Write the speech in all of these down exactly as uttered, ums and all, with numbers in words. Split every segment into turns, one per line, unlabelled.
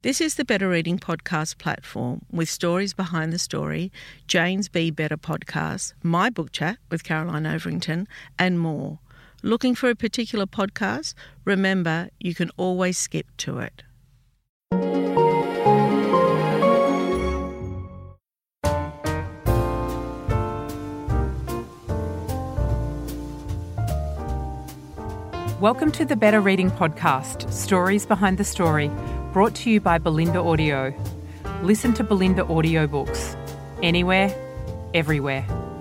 This is the Better Reading Podcast platform with stories behind the story, Jane's Be Better podcast, my book chat with Caroline Overington, and more. Looking for a particular podcast? Remember, you can always skip to it.
Welcome to the Better Reading Podcast, Stories Behind the Story, brought to you by Belinda Audio. Listen to Belinda audiobooks anywhere, everywhere.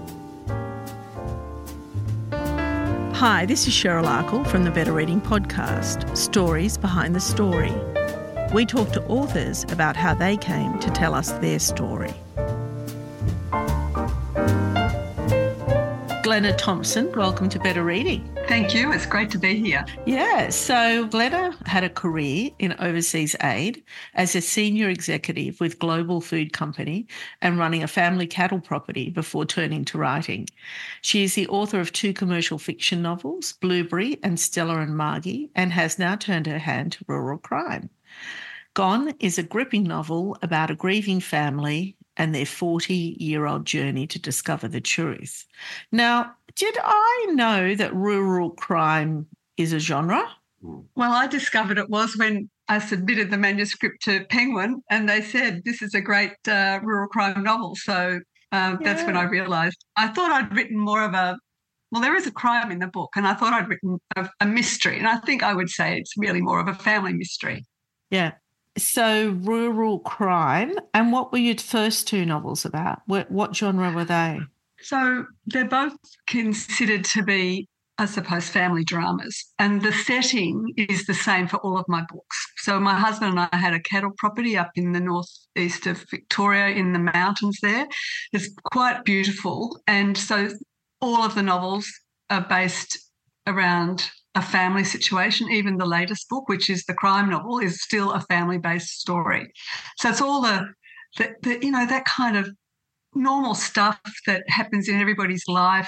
Hi, this is Cheryl Arkle from the Better Reading Podcast, Stories Behind the Story. We talk to authors about how they came to tell us their story. Glenna Thompson, welcome to Better Reading.
Thank you. It's great to be here.
Yeah, so Glenna had a career in overseas aid as a senior executive with Global Food Company and running a family cattle property before turning to writing. She is the author of two commercial fiction novels, Blueberry and Stella and Margie, and has now turned her hand to rural crime. Gone is a gripping novel about a grieving family and their forty-year-old journey to discover the truth. Now, did I know that rural crime is a genre?
Well, I discovered it was when I submitted the manuscript to Penguin and they said, this is a great uh, rural crime novel. So um, yeah. That's when I realised. I thought I'd written more of a, well, there is a crime in the book, and I thought I'd written a, a mystery. And I think I would say it's really more of a family mystery.
Yeah. So rural crime. And what were your first two novels about? What, what genre were they?
So they're both considered to be, I suppose, family dramas. And the setting is the same for all of my books. So my husband and I had a cattle property up in the northeast of Victoria in the mountains there. It's quite beautiful. And so all of the novels are based around a family situation. Even the latest book, which is the crime novel, is still a family-based story. So it's all the, the, the you know, that kind of normal stuff that happens in everybody's life,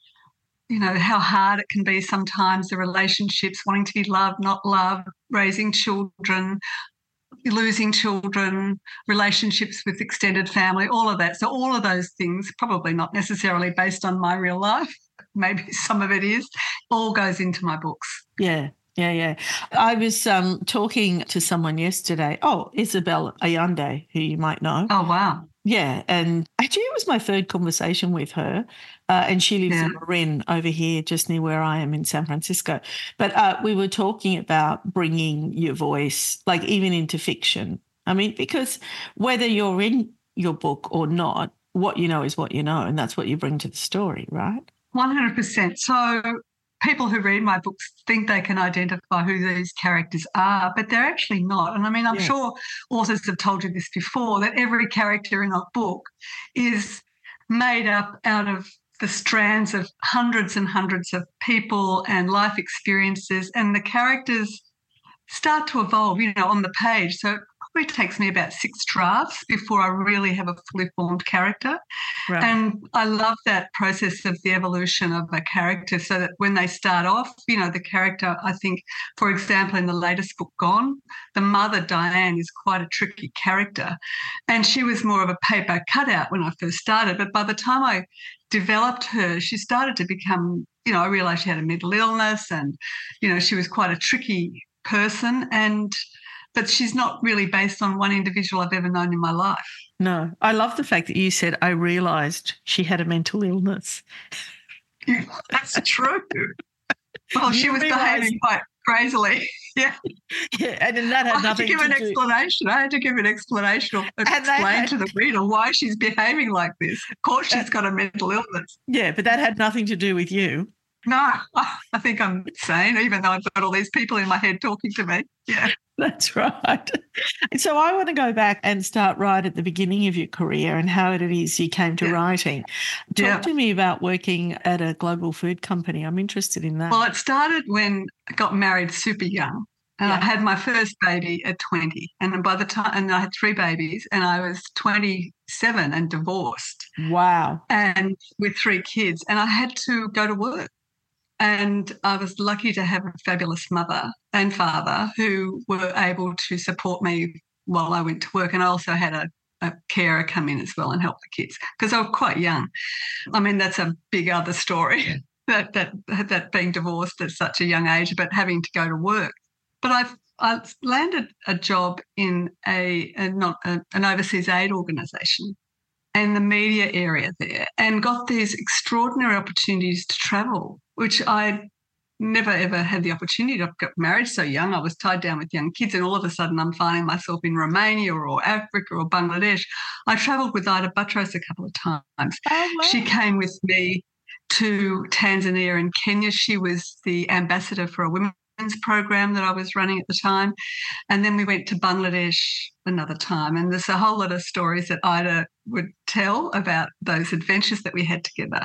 you know, how hard it can be sometimes, the relationships, wanting to be loved, not loved, raising children, losing children, relationships with extended family, all of that. So all of those things, probably not necessarily based on my real life, maybe some of it is, all goes into my books.
Yeah. Yeah, yeah. I was um, talking to someone yesterday, oh, Isabel Allende, who you might know.
Oh, wow.
Yeah, and actually it was my third conversation with her, uh, and she lives yeah. in Marin over here, just near where I am in San Francisco. But uh, we were talking about bringing your voice, like even into fiction. I mean, because whether you're in your book or not, what you know is what you know, and that's what you bring to the story, right?
one hundred percent. So people who read my books think they can identify who these characters are, but they're actually not. And I mean, I'm yeah. sure authors have told you this before, that every character in a book is made up out of the strands of hundreds and hundreds of people and life experiences, and the characters start to evolve, you know, on the page. So it probably takes me about six drafts before I really have a fully formed character. Right. And I love that process of the evolution of a character, so that when they start off, you know, the character, I think, for example, in the latest book, Gone, the mother, Diane, is quite a tricky character. And she was more of a paper cutout when I first started. But by the time I developed her, she started to become, you know, I realised she had a mental illness and, you know, she was quite a tricky person, and but she's not really based on one individual I've ever known in my life.
No, I love the fact that you said, I realised she had a mental illness.
That's true. Well, you she was realised... behaving quite crazily. Yeah.
Yeah, and then that had
I
nothing
to give
to
an
do...
explanation. I had to give an explanation or explain had... to the reader why she's behaving like this. Of course she's got a mental illness.
Yeah, but that had nothing to do with you.
No, I think I'm sane, even though I've got all these people in my head talking to me. Yeah.
That's right. So I want to go back and start right at the beginning of your career and how it is you came to yeah. writing. Talk yeah. to me about working at a global food company. I'm interested in that.
Well, it started when I got married super young. And yeah. I had my first baby at twenty. And then by the time, and I had three babies, and I was twenty-seven and divorced.
Wow.
And with three kids. And I had to go to work. And I was lucky to have a fabulous mother and father who were able to support me while I went to work. And I also had a, a carer come in as well and help the kids because I was quite young. I mean, that's a big other story, that, that, that being divorced at such a young age, but having to go to work. But I've I landed a job in a, a not a, an overseas aid organisation and the media area there, and got these extraordinary opportunities to travel, which I never ever had the opportunity. I got married so young, I was tied down with young kids, and all of a sudden I'm finding myself in Romania or Africa or Bangladesh. I travelled with Ida Buttrose a couple of times.
Oh, wow.
She came with me to Tanzania and Kenya. She was the ambassador for a women's program that I was running at the time. And then we went to Bangladesh another time. And there's a whole lot of stories that Ida would tell about those adventures that we had together.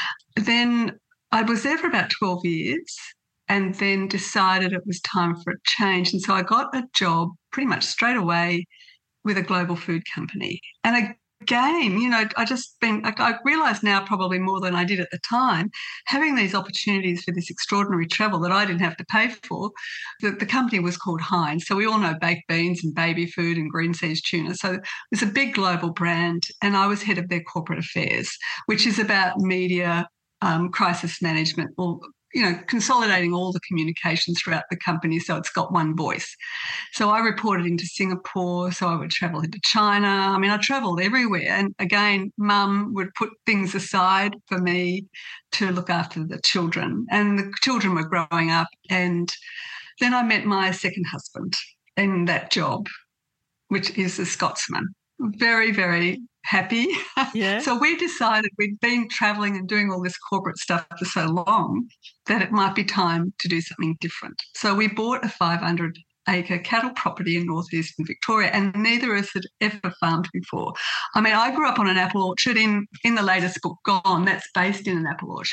Then I was there for about twelve years and then decided it was time for a change. And so I got a job pretty much straight away with a global food company. And again, you know, I just been, I realise now probably more than I did at the time, having these opportunities for this extraordinary travel that I didn't have to pay for. The, the company was called Heinz. So we all know baked beans and baby food and green seas tuna. So it's a big global brand, and I was head of their corporate affairs, which is about media, um, crisis management, or you know, consolidating all the communications throughout the company so it's got one voice. So I reported into Singapore, so I would travel into China. I mean, I travelled everywhere. And again, Mum would put things aside for me to look after the children. And the children were growing up. And then I met my second husband in that job, which is a Scotsman. Very, very happy.
Yeah.
So we decided we'd been travelling and doing all this corporate stuff for so long that it might be time to do something different. So we bought a five hundred acre cattle property in northeastern Victoria, and neither of us had ever farmed before. I mean, I grew up on an apple orchard in, in the latest book, Gone, that's based in an apple orchard.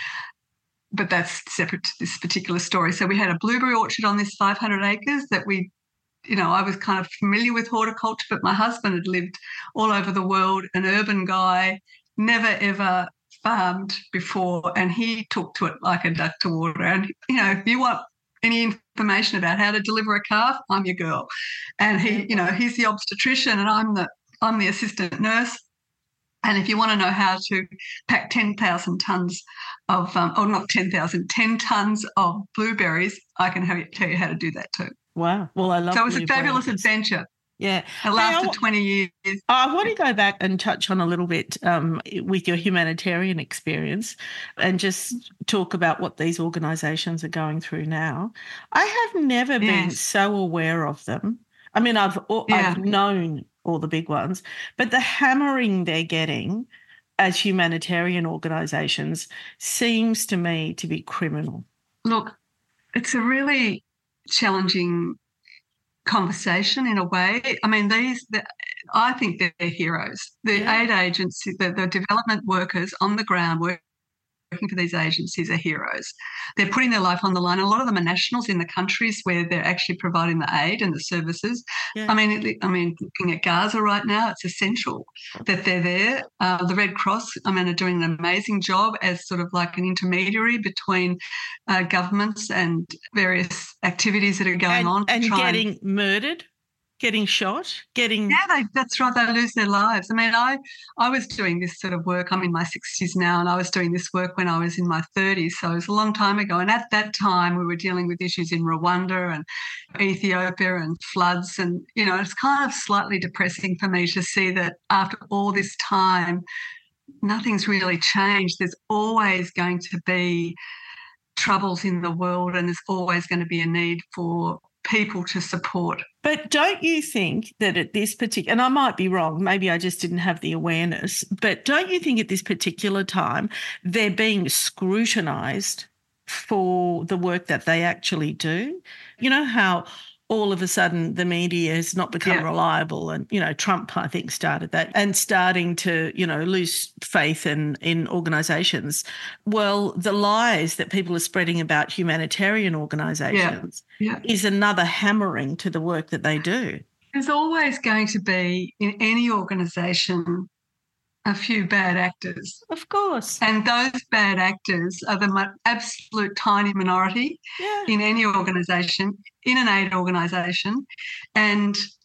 But that's separate to this particular story. So we had a blueberry orchard on this five hundred acres that we You know, I was kind of familiar with horticulture, but my husband had lived all over the world, an urban guy, never ever farmed before, and he took to it like a duck to water. And, you know, if you want any information about how to deliver a calf, I'm your girl. And he, you know, he's the obstetrician and I'm the I'm the assistant nurse. And if you want to know how to pack ten thousand tonnes of, um, or not ten thousand, ten tonnes of blueberries, I can have you, tell you how to do that too.
Wow. Well, I love
So it was a fabulous adventure.
Yeah.
It lasted
hey,
twenty years.
I want to go back and touch on a little bit um, with your humanitarian experience and just talk about what these organisations are going through now. I have never yes. been so aware of them. I mean, I've yeah. I've known all the big ones, but the hammering they're getting as humanitarian organisations seems to me to be criminal.
Look, it's a really challenging conversation in a way. I mean, these, the, I think they're heroes. The yeah. aid agency, the, the development workers on the ground working for these agencies are heroes. They're putting their life on the line. A lot of them are nationals in the countries where they're actually providing the aid and the services. Yeah. I mean, it, I mean, looking at Gaza right now, it's essential that they're there. Uh, the Red Cross, I mean, are doing an amazing job as sort of like an intermediary between uh, governments and various activities that are going
and,
on.
And getting and, murdered. Getting shot, getting...
Yeah, they, that's right, they lose their lives. I mean, I, I was doing this sort of work, I'm in my sixties now, and I was doing this work when I was in my thirties, so it was a long time ago. And at that time, we were dealing with issues in Rwanda and Ethiopia and floods, and, you know, it's kind of slightly depressing for me to see that after all this time, nothing's really changed. There's always going to be troubles in the world, and there's always going to be a need for people to support.
But don't you think that at this particular, and I might be wrong, maybe I just didn't have the awareness, but don't you think at this particular time they're being scrutinised for the work that they actually do? You know how all of a sudden the media has not become yeah. reliable, and, you know, Trump, I think, started that, and starting to, you know, lose faith in, in organisations. Well, the lies that people are spreading about humanitarian organisations yeah. Yeah. is another hammering to the work that they do.
There's always going to be, in any organisation, a few bad actors.
Of course.
And those bad actors are the absolute tiny minority yeah. in any organisation, in an aid organisation. And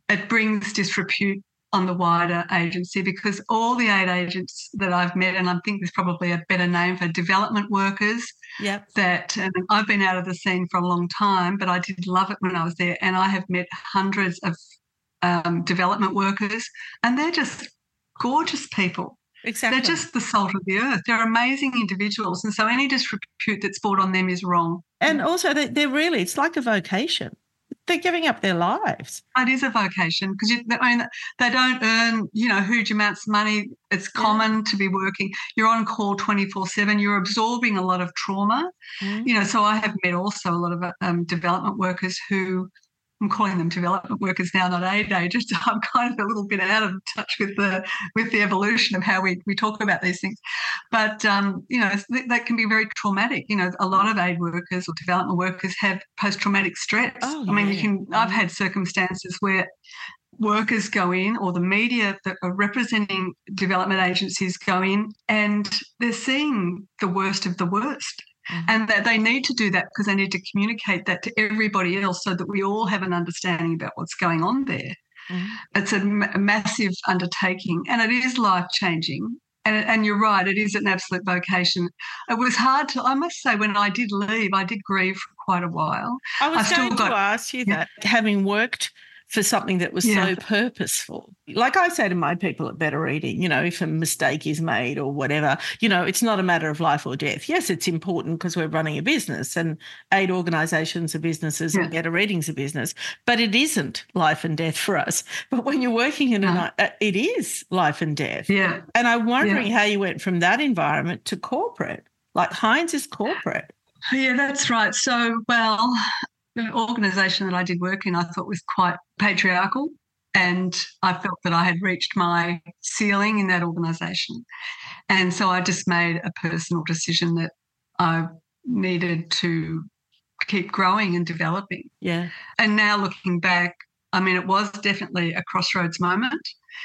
it brings disrepute on the wider agency, because all the aid agents that I've met, and I think there's probably a better name for development workers,
yep.
that and I've been out of the scene for a long time, but I did love it when I was there, and I have met hundreds of um, development workers, and they're just gorgeous people.
Exactly.
They're just the salt of the earth. They're amazing individuals, and so any disrepute that's brought on them is wrong.
And also they, they're really, it's like a vocation. They're giving up their lives.
It is a vocation, because I mean, they don't earn, you know, huge amounts of money. It's common yeah. to be working. You're on call twenty-four seven. You're absorbing a lot of trauma. Mm. You know, so I have met also a lot of um, development workers who, I'm calling them development workers now, not aid agents. I'm kind of a little bit out of touch with the with the evolution of how we, we talk about these things. But, um, you know, that can be very traumatic. You know, a lot of aid workers or development workers have post-traumatic stress.
Oh,
I mean,
yeah.
you can. I've had circumstances where workers go in, or the media that are representing development agencies go in, and they're seeing the worst of the worst. Mm-hmm. And that they need to do that because they need to communicate that to everybody else so that we all have an understanding about what's going on there. Mm-hmm. It's a, m- a massive undertaking, and it is life-changing. And, and you're right, it is an absolute vocation. It was hard to, I must say, when I did leave, I did grieve for quite a while.
I was
I
going
still got,
to ask you
yeah.
that, having worked for something that was yeah. so purposeful. Like I say to my people at Better Eating, you know, if a mistake is made or whatever, you know, it's not a matter of life or death. Yes, it's important because we're running a business, and aid organisations are businesses yeah. and Better Eating's a business, but it isn't life and death for us. But when you're working in no. a, it is life and death.
Yeah.
And I'm wondering
yeah.
how you went from that environment to corporate. Like Heinz is corporate.
Yeah, that's right. So, well, the organisation that I did work in, I thought was quite patriarchal, and I felt that I had reached my ceiling in that organisation. And so I just made a personal decision that I needed to keep growing and developing.
Yeah.
And now looking back, I mean, it was definitely a crossroads moment.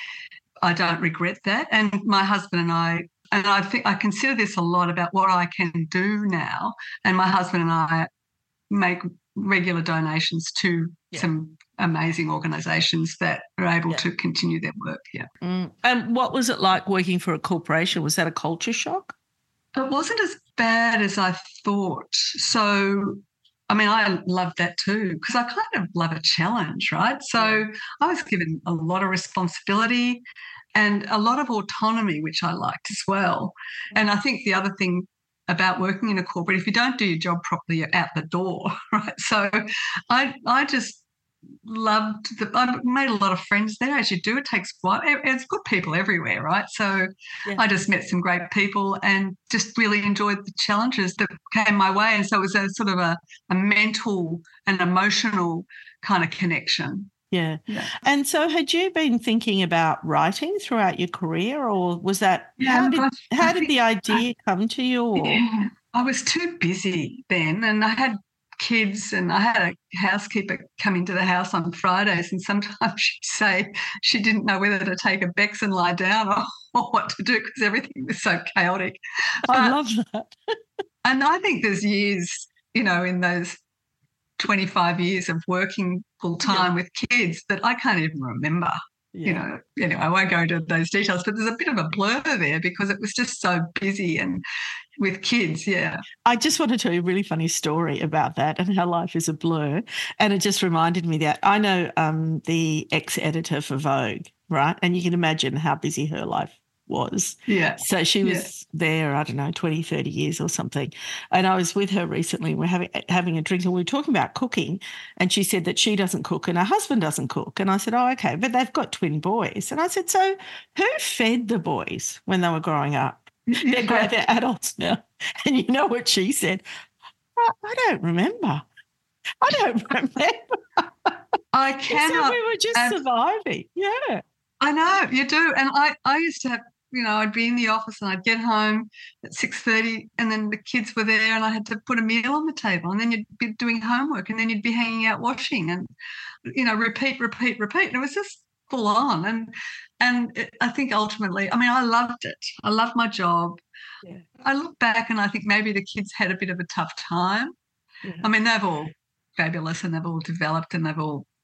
I don't regret that. And my husband and I, and I think I consider this a lot about what I can do now. And my husband and I make regular donations to yeah. some amazing organisations that are able yeah. to continue their work. Yeah.
Mm. And what was it like working for a corporation? Was that a culture shock?
It wasn't as bad as I thought. So, I mean, I loved that too, because I kind of love a challenge, right? So yeah. I was given a lot of responsibility and a lot of autonomy, which I liked as well. And I think the other thing about working in a corporate, if you don't do your job properly, you're out the door, right? So I I just loved, the, I made a lot of friends there, as you do. It takes a while. It's good people everywhere, right? So yeah. I just met some great people and just really enjoyed the challenges that came my way. And so it was a sort of a, a mental and emotional kind of connection.
Yeah. yeah. And so had you been thinking about writing throughout your career, or was that,
yeah,
how did,
I,
how
I
did the idea I, come to you? Or?
Yeah, I was too busy then, and I had kids, and I had a housekeeper come into the house on Fridays, and sometimes she'd say she didn't know whether to take a Bex and lie down or, or what to do because everything was so chaotic.
I but, love that.
And I think there's years, you know, in those twenty-five years of working full time yeah. with kids that I can't even remember. Yeah. You know, anyway, I won't go into those details, but there's a bit of a blur there because it was just so busy and with kids, yeah.
I just want to tell you a really funny story about that and how life is a blur. And it just reminded me that I know um, the ex-editor for Vogue, right? And you can imagine how busy her life was.
Yeah.
So she was
yeah.
there, I don't know, twenty, thirty years or something. And I was with her recently. We're having having a drink and we were talking about cooking, and she said that she doesn't cook and her husband doesn't cook. And I said, oh, okay, but they've got twin boys. And I said, so who fed the boys when they were growing up? They're great, they're adults now. And you know what she said? I, I don't remember. I don't remember.
I cannot.
So we were just and surviving. Yeah.
I know, you do. And I, I used to have, you know, I'd be in the office and I'd get home at six thirty and then the kids were there and I had to put a meal on the table, and then you'd be doing homework and then you'd be hanging out washing and, you know, repeat, repeat, repeat. And it was just full on. And and it, I think ultimately, I mean, I loved it. I loved my job. Yeah. I look back and I think maybe the kids had a bit of a tough time. Yeah. I mean, they've all fabulous and they've all developed and they've all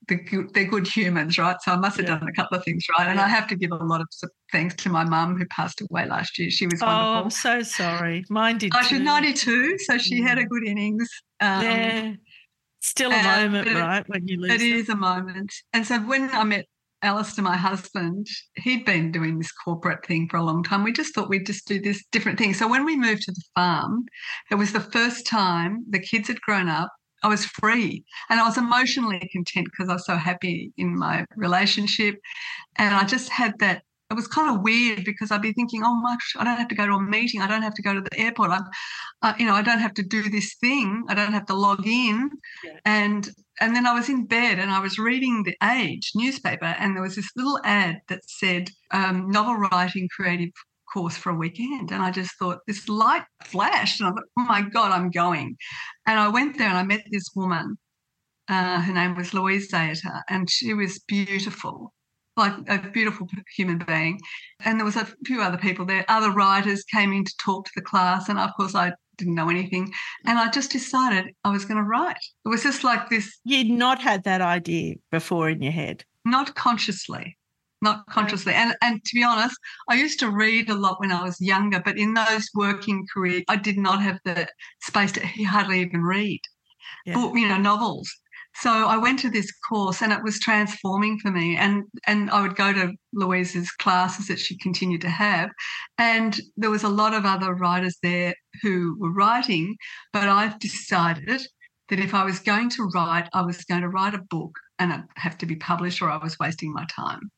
the good, they're good humans, right? So I must have
Yeah.
done a couple of things right. And
Yeah.
I have to give a lot of thanks to my mum who passed away last year. She was
Oh,
wonderful.
I'm so sorry. Mine did
Oh,
too.
she's ninety-two, so she
Mm.
had a good innings. Um,
yeah. Still a
and-
moment,
but it-
right, when you lose
It
them?
is a moment. And so when I met Alistair, my husband, he'd been doing this corporate thing for a long time. We just thought we'd just do this different thing. So when we moved to the farm, it was the first time the kids had grown up. I was free and I was emotionally content because I was so happy in my relationship. And I just had that. It was kind of weird because I'd be thinking, oh my gosh, I don't have to go to a meeting. I don't have to go to the airport. I'm, uh, you know, I don't have to do this thing. I don't have to log in.
Yeah.
And and then I was in bed and I was reading the Age newspaper and there was this little ad that said um, novel writing creative course for a weekend. And I just thought this light flashed and I thought, oh my God, I'm going. And I went there and I met this woman. Uh, her name was Louise Zayater and she was beautiful. Like a beautiful human being. And there was a few other people there. Other writers came in to talk to the class. And of course, I didn't know anything. And I just decided I was going to write. It was just like this.
You'd not had that idea before in your head.
Not consciously, not consciously. And, and to be honest, I used to read a lot when I was younger, but in those working careers, I did not have the space to hardly even read,
Yeah.
book, you know, novels. So I went to this course and it was transforming for me. And, and I would go to Louise's classes that she continued to have. And there was a lot of other writers there who were writing, but I've decided that if I was going to write, I was going to write a book and it'd have to be published or I was wasting my time.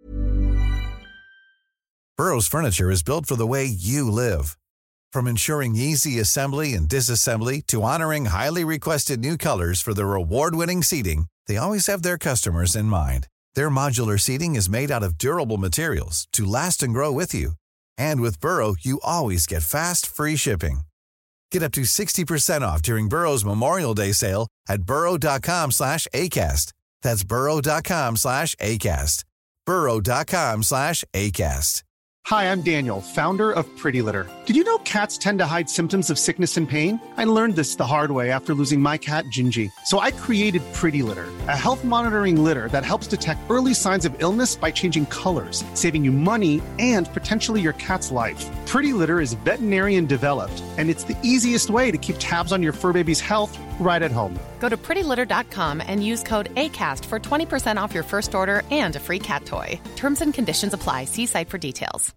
Burrow's furniture is built for the way you live. From ensuring easy assembly and disassembly to honoring highly requested new colors for their award-winning seating, they always have their customers in mind. Their modular seating is made out of durable materials to last and grow with you. And with Burrow, you always get fast, free shipping. Get up to sixty percent off during Burrow's Memorial Day sale at burrow.com slash ACAST. That's burrow.com slash ACAST. burrow.com slash ACAST.
Hi, I'm Daniel, founder of Pretty Litter. Did you know cats tend to hide symptoms of sickness and pain? I learned this the hard way after losing my cat, Gingy. So I created Pretty Litter, a health monitoring litter that helps detect early signs of illness by changing colors, saving you money and potentially your cat's life. Pretty Litter is veterinarian developed, and it's the easiest way to keep tabs on your fur baby's health right at home.
Go to pretty litter dot com and use code ACAST for twenty percent off your first order and a free cat toy. Terms and conditions apply. See site for details.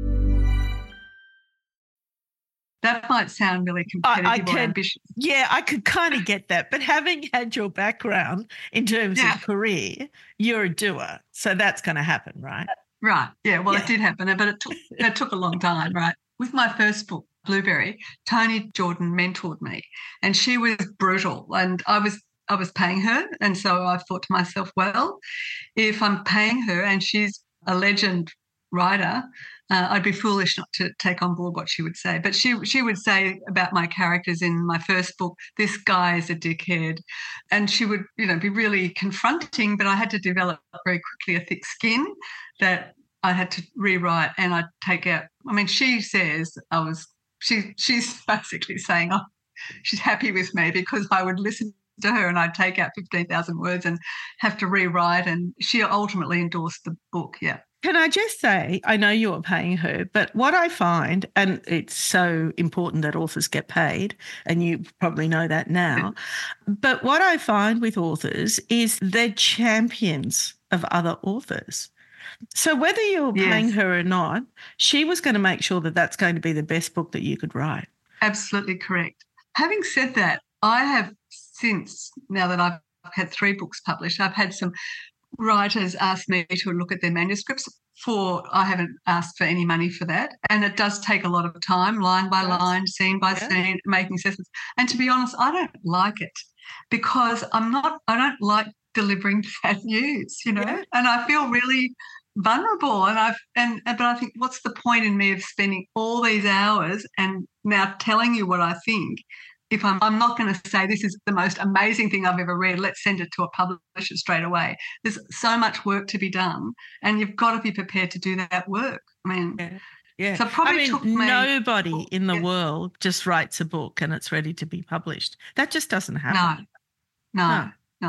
That might sound really competitive
I, I
or
can,
ambitious.
yeah, I could kind of get that. But having had your background in terms
Yeah.
of career, you're a doer. So that's going to happen, right?
Right. Yeah. Well,
Yeah.
it did happen, but it took it took a long time. Right. With my first book, Blueberry, Toni Jordan mentored me, and she was brutal, and I was I was paying her, and so I thought to myself, well, if I'm paying her and she's a legend writer, uh, I'd be foolish not to take on board what she would say. But she she would say about my characters in my first book, this guy is a dickhead, and she would, you know, be really confronting. But I had to develop very quickly a thick skin that I had to rewrite, and I'd take out. I mean, she says I was. She she's basically saying, oh, she's happy with me because I would listen to her and I'd take out fifteen thousand words and have to rewrite. And she ultimately endorsed the book. Yeah.
Can I just say, I know you're paying her, but what I find, and it's so important that authors get paid, and you probably know that now, but what I find with authors is they're champions of other authors. So whether you're
Yes.
paying her or not, she was going to make sure that that's going to be the best book that you could write.
Absolutely correct. Having said that, I have since, now that I've had three books published, I've had some writers ask me to look at their manuscripts. For I haven't asked for any money for that. And it does take a lot of time, line by
Yes.
line, scene by
Yeah.
scene, making assessments. And to be honest, I don't like it because I'm not, I don't like delivering bad news, you know,
Yeah.
and I feel really vulnerable. And I've, and, but I think, what's the point in me of spending all these hours and now telling you what I think? If I'm, I'm not going to say this is the most amazing thing I've ever read, let's send it to a publisher straight away. There's so much work to be done, and you've got to be prepared to do that work. I mean,
Yeah. Yeah.
So it probably
I mean,
took me-
nobody in the
Yeah.
world just writes a book and it's ready to be published. That just doesn't happen.
no, no, no.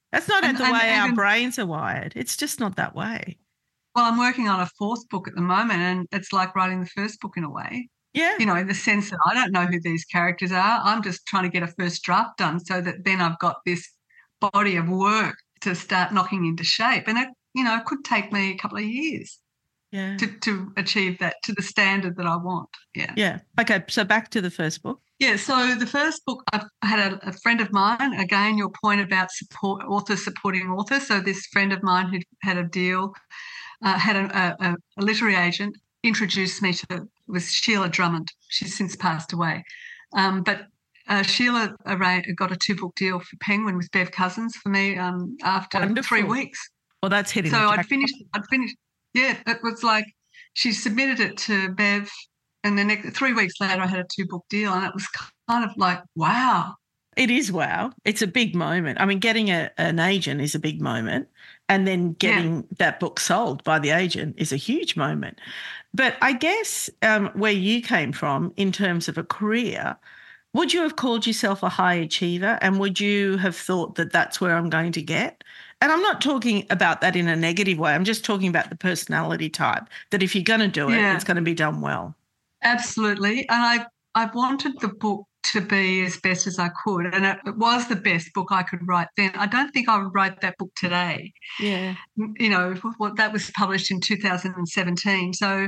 That's not
And-
the
and
way our
even-
brains are wired. It's just not that way.
Well, I'm working on a fourth book at the moment, and it's like writing the first book in a way.
Yeah.
You know, in the sense that I don't know who these characters are. I'm just trying to get a first draft done so that then I've got this body of work to start knocking into shape. And it, you know, it could take me a couple of years
Yeah.
to, to achieve that to the standard that I want. Yeah.
Yeah. Okay. So back to the first book.
Yeah. So the first book, I've had a, a friend of mine, again, your point about support, author supporting author. So this friend of mine who had a deal, uh, had a, a, a literary agent, introduced me to, it was Sheila Drummond. She's since passed away. Um, but uh, Sheila arranged, got a two-book deal for Penguin with Bev Cousins for me um, after
Wonderful.
three weeks.
Well, that's hitting
So
the
I'd
jackpot.
finished, I'd finished, yeah, it was like she submitted it to Bev, and the next three weeks later I had a two-book deal, and it was kind of like, wow.
It is wow. It's a big moment. I mean, getting a, an agent is a big moment, and then getting yeah. that book sold by the agent is a huge moment. But I guess um, where you came from in terms of a career, would you have called yourself a high achiever, and would you have thought that that's where I'm going to get? And I'm not talking about that in a negative way. I'm just talking about the personality type, that if you're going to do it, yeah. it's going to be done well.
Absolutely. And I, I wanted the book to be as best as I could, and it, it was the best book I could write then. I don't think I would write that book today.
Yeah.
You know, well, that was published in two thousand seventeen. So,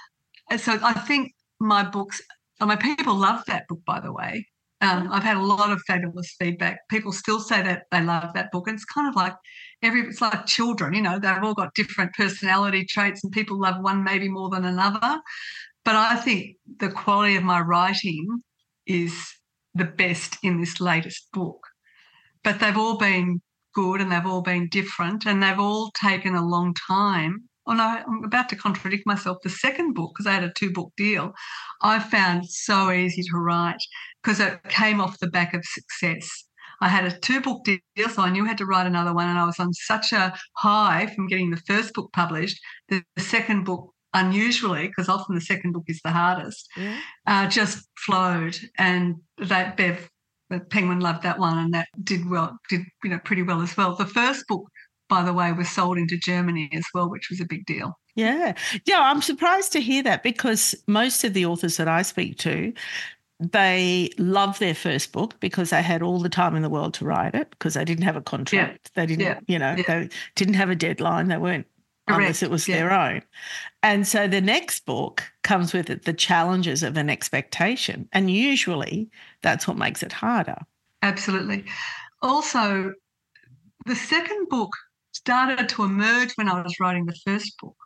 so I think my books, I mean, people love that book, by the way. Um, I've had a lot of fabulous feedback. People still say that they love that book. And it's kind of like every, it's like children, you know, they've all got different personality traits, and people love one maybe more than another. But I think the quality of my writing is the best in this latest book. But they've all been good, and they've all been different, and they've all taken a long time. Oh, no, I'm about to contradict myself. The second book, because I had a two-book deal, I found so easy to write because it came off the back of success. I had a two-book deal, so I knew I had to write another one, and I was on such a high from getting the first book published. The, the second book, unusually, because often the second book is the hardest, yeah. uh, just flowed, and that Bev, the Penguin loved that one, and that did well, did you know pretty well as well. The first book, by the way, was sold into Germany as well, which was a big deal.
Yeah. Yeah, I'm surprised to hear that, because most of the authors that I speak to, they love their first book because they had all the time in the world to write it, because they didn't have a contract. Yeah. They didn't, yeah. you know, yeah. they didn't have a deadline. They weren't, Correct. Unless it was yeah. their own. And so the next book comes with it the challenges of an expectation. And usually that's what makes it harder.
Absolutely. Also, the second book started to emerge when I was writing the first book.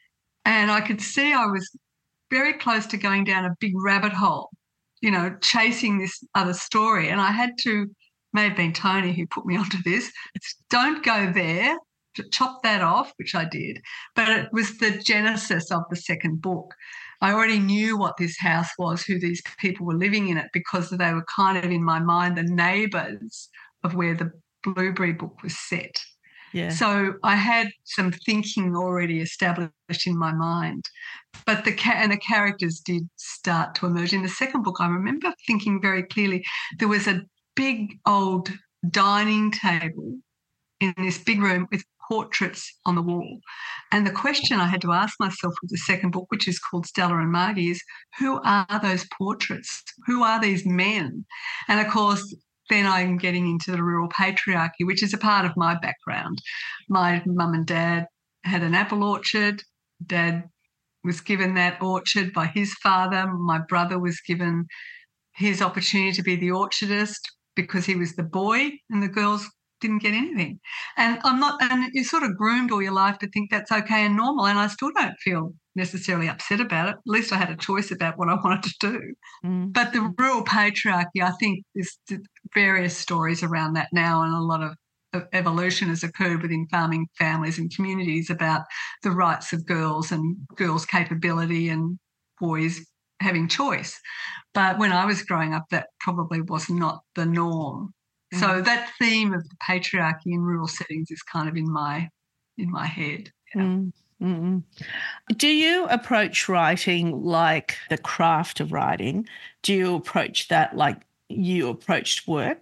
And I could see I was very close to going down a big rabbit hole, you know, chasing this other story. And I had to, may have been Tony who put me onto this, don't go there, chop that off, which I did. But it was the genesis of the second book. I already knew what this house was, who these people were living in it, because they were kind of, in my mind, the neighbours of where the Blueberry book was set.
Yeah.
So I had some thinking already established in my mind, but the ca- and the characters did start to emerge. In the second book, I remember thinking very clearly there was a big old dining table in this big room with portraits on the wall. And the question I had to ask myself with the second book, which is called Stella and Margie, is who are those portraits? Who are these men? And, of course, then I'm getting into the rural patriarchy, which is a part of my background. My mum and dad had an apple orchard. Dad was given that orchard by his father. My brother was given his opportunity to be the orchardist because he was the boy, and the girls didn't get anything. And I'm not, and you're sort of groomed all your life to think that's okay and normal. And I still don't feel necessarily upset about it. At least I had a choice about what I wanted to do.
Mm.
But the rural patriarchy, I think there's various stories around that now, and a lot of evolution has occurred within farming families and communities about the rights of girls and girls' capability and boys having choice. But when I was growing up, that probably was not the norm. Mm. So that theme of the patriarchy in rural settings is kind of in my in my head. Yeah.
Mm. Mm-mm. Do you approach writing like the craft of writing? Do you approach that like you approached work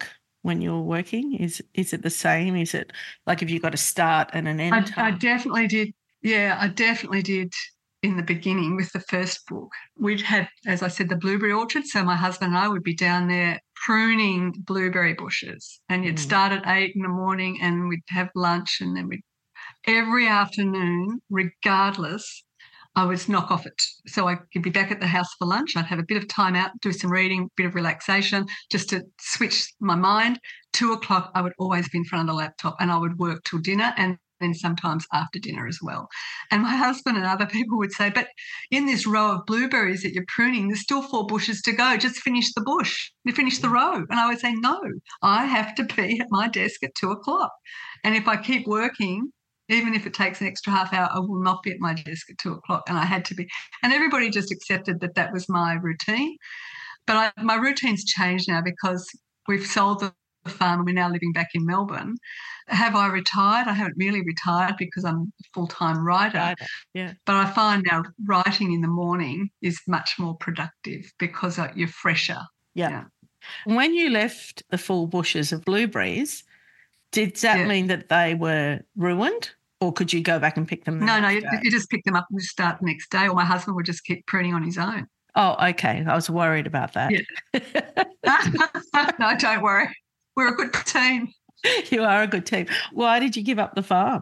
when you're working? Is is it the same? Is it like if you've got a start and an end
I,
time?
I definitely did. Yeah, I definitely did in the beginning with the first book. We'd had, as I said, the blueberry orchard. So my husband and I would be down there pruning blueberry bushes, and you'd mm. start at eight in the morning and we'd have lunch, and then we'd every afternoon, regardless, I would knock off it. So I could be back at the house for lunch. I'd have a bit of time out, do some reading, a bit of relaxation, just to switch my mind. Two o'clock, I would always be in front of the laptop, and I would work till dinner, and then sometimes after dinner as well. And my husband and other people would say, but in this row of blueberries that you're pruning, there's still four bushes to go. Just finish the bush. You finish the row. And I would say, no, I have to be at my desk at two o'clock. And if I keep working, even if it takes an extra half hour, I will not be at my desk at two o'clock. And I had to be. And everybody just accepted that that was my routine. But I, my routine's changed now because we've sold the farm and we're now living back in Melbourne. Have I retired? I haven't really retired because I'm a full-time writer.
Writer, yeah.
But I find now writing in the morning is much more productive because you're fresher.
Yeah. yeah. When you left the full bushes of blueberries, did that yeah. mean that they were ruined, or could you go back and pick them the
No, no,
you,
you just pick them up and just start the next day, or my husband would just keep pruning on his own.
Oh, okay. I was worried about that.
Yeah. No, don't worry. We're a good team.
You are a good team. Why did you give up the farm?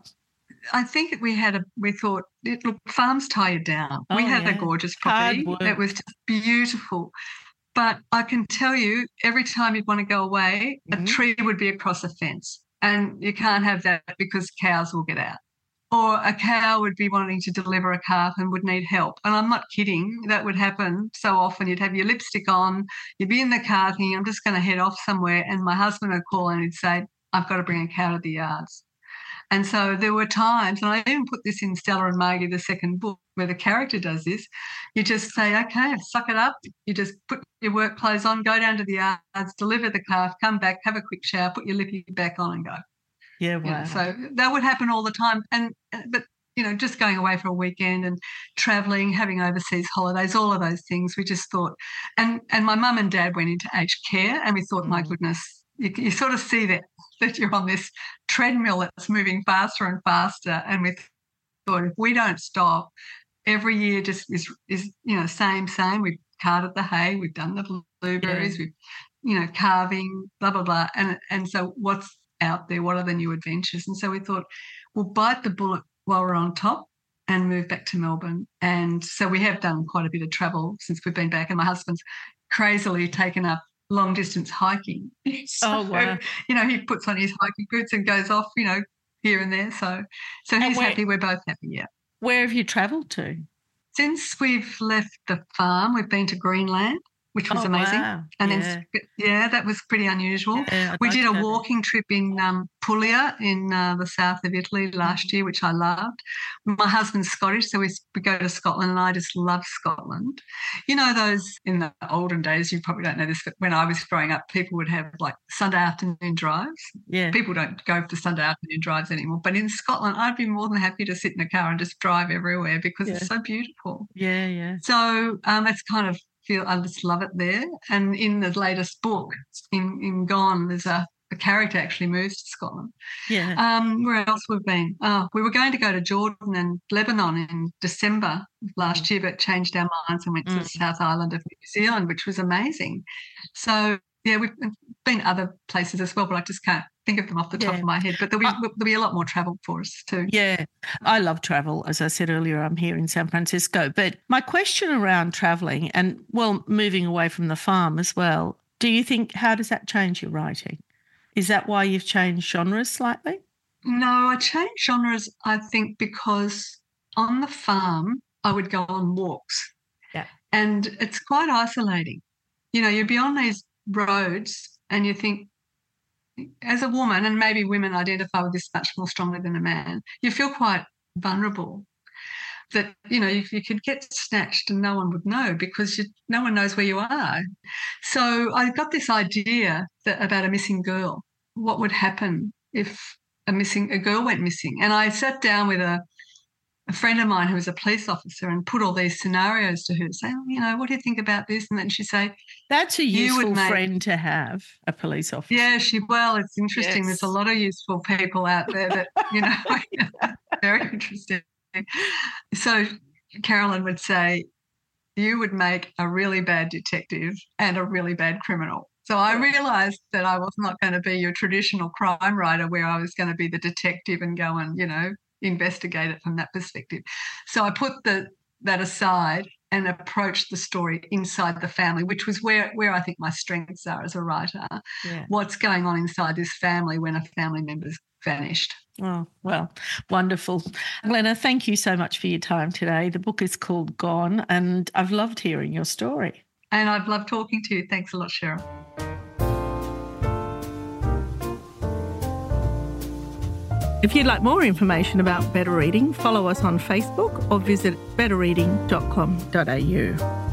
I think we had a, we thought, look, farms tie you down.
Oh,
we had
yeah.
a gorgeous property. It was just beautiful. But I can tell you, every time you'd want to go away, mm-hmm. a tree would be across a fence. And you can't have that because cows will get out. Or a cow would be wanting to deliver a calf and would need help. And I'm not kidding. That would happen so often. You'd have your lipstick on, you'd be in the car thinking, I'm just going to head off somewhere. And my husband would call and he'd say, I've got to bring a cow to the yards. And so there were times, and I even put this in Stella and Margie, the second book, where the character does this. You just say, okay, suck it up. You just put your work clothes on, go down to the yards, deliver the calf, come back, have a quick shower, put your lippy back on and go.
Yeah, wow.
You know, so that would happen all the time. And but, you know, just going away for a weekend and travelling, having overseas holidays, all of those things, we just thought. And and my mum and dad went into aged care, and we thought, mm. my goodness, you, you sort of see that, that you're on this treadmill that's moving faster and faster. And we thought, if we don't stop, every year just is, is you know, same, same. We've carted the hay, we've done the blueberries, yeah. we've, you know, carving, blah, blah, blah. And, and so what's out there? What are the new adventures? And so we thought, we'll bite the bullet while we're on top and move back to Melbourne. And so we have done quite a bit of travel since we've been back, and my husband's crazily taken up long distance hiking. So,
oh, wow.
you know, he puts on his hiking boots and goes off, you know, here and there. So so he's where, happy. We're both happy, yeah.
Where have you travelled to?
Since we've left the farm, we've been to Greenland, which was
oh,
amazing.
Wow.
And
yeah.
then, yeah, that was pretty unusual.
Yeah,
we did a walking trip in um, Puglia in uh, the south of Italy last year, which I loved. My husband's Scottish, so we, we go to Scotland, and I just love Scotland. You know, those in the olden days, you probably don't know this, but when I was growing up, people would have like Sunday afternoon drives.
Yeah.
People don't go for Sunday afternoon drives anymore. But in Scotland, I'd be more than happy to sit in the car and just drive everywhere because yeah. it's so beautiful.
Yeah, yeah.
So um, it's kind of feel I just love it there. And in the latest book, in, in Gone, there's a, a character actually moves to Scotland.
Yeah.
Um, where else we've been? Oh, we were going to go to Jordan and Lebanon in December last mm. year, but changed our minds and went mm. to the South Island of New Zealand, which was amazing. So, yeah, we've been other places as well, but I just can't think of them off the top
yeah.
of my head. But there'll be, uh, there'll be a lot more travel for us too.
Yeah, I love travel. As I said earlier, I'm here in San Francisco. But my question around travelling and, well, moving away from the farm as well, do you think, how does that change your writing? Is that why you've changed genres slightly?
No, I changed genres, I think, because on the farm I would go on walks.
Yeah.
And it's quite isolating. You know, you'd be on these roads and you think, as a woman, and maybe women identify with this much more strongly than a man, you feel quite vulnerable that, you know, you, you could get snatched and no one would know because you, no one knows where you are. So I got this idea that, about a missing girl. What would happen if a missing a girl went missing? And I sat down with a a friend of mine who was a police officer and put all these scenarios to her, saying, oh, you know, what do you think about this? And then she'd say,
that's a useful
make...
friend to have, a police officer.
Yeah, she, well, it's interesting.
Yes.
There's a lot of useful people out there that, you know, very interesting. So Carolyn would say, you would make a really bad detective and a really bad criminal. So I realised that I was not going to be your traditional crime writer where I was going to be the detective and go and, you know, investigate it from that perspective. So I put the that aside and approached the story inside the family, which was where, where I think my strengths are as a writer.
Yeah. What's
going on inside this family when a family member's vanished.
Oh, well, wonderful. Glenna, thank you so much for your time today. The book is called Gone, and I've loved hearing your story.
And I've loved talking to you. Thanks a lot, Cheryl.
If you'd like more information about Better Reading, follow us on Facebook or visit better reading dot com dot a u.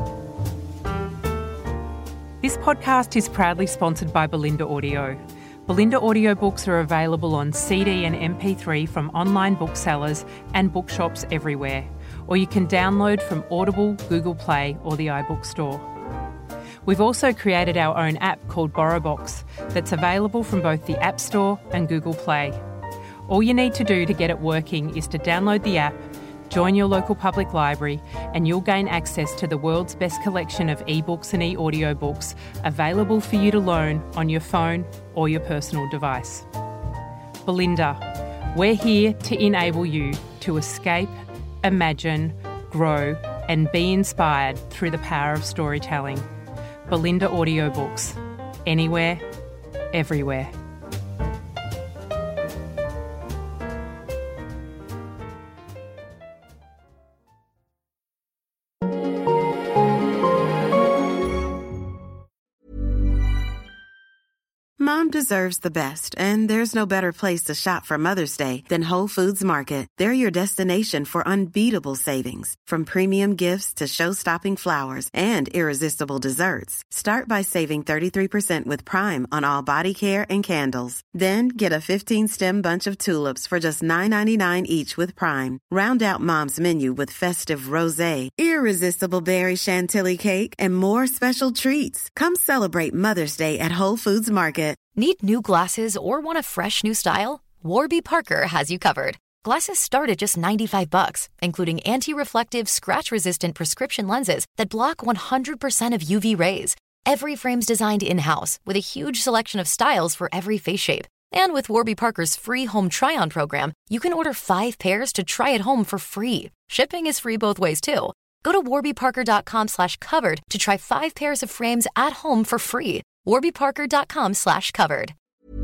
This podcast is proudly sponsored by Belinda Audio. Belinda audiobooks are available on C D and M P three from online booksellers and bookshops everywhere, or you can download from Audible, Google Play or the iBook Store. We've also created our own app called BorrowBox that's available from both the App Store and Google Play. All you need to do to get it working is to download the app, join your local public library, and you'll gain access to the world's best collection of ebooks and e-audiobooks available for you to loan on your phone or your personal device. Belinda, we're here to enable you to escape, imagine, grow, and be inspired through the power of storytelling. Belinda Audiobooks. Anywhere, everywhere.
Mom deserves the best, and there's no better place to shop for Mother's Day than Whole Foods Market. They're your destination for unbeatable savings, from premium gifts to show-stopping flowers and irresistible desserts. Start by saving thirty-three percent with Prime on all body care and candles. Then get a fifteen-stem bunch of tulips for just nine ninety-nine each with Prime. Round out Mom's menu with festive rosé, irresistible berry chantilly cake, and more special treats. Come celebrate Mother's Day at Whole Foods Market.
Need new glasses or want a fresh new style? Warby Parker has you covered. Glasses start at just ninety-five bucks, including anti-reflective, scratch-resistant prescription lenses that block one hundred percent of U V rays. Every frame's designed in-house with a huge selection of styles for every face shape. And with Warby Parker's free home try-on program, you can order five pairs to try at home for free. Shipping is free both ways, too. Go to warbyparker.com slash covered to try five pairs of frames at home for free. warbyparker.com slash covered.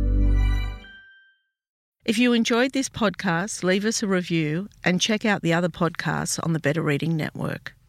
If you enjoyed this podcast, leave us a review and check out the other podcasts on the Better Reading Network.